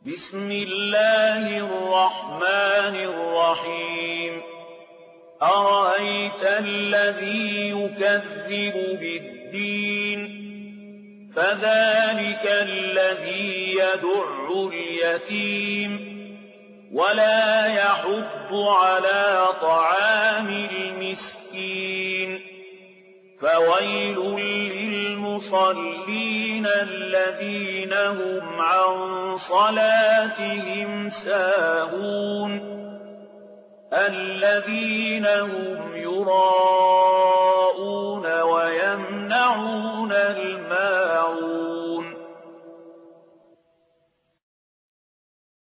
بسم الله الرحمن الرحيم أرأيت الذي يكذب بالدين فذلك الذي يدع اليتيم ولا يحض على طعام المسكين فويل للمصلين الذين هم عن صلاتهم ساهون الذين هم يراءون ويمنعون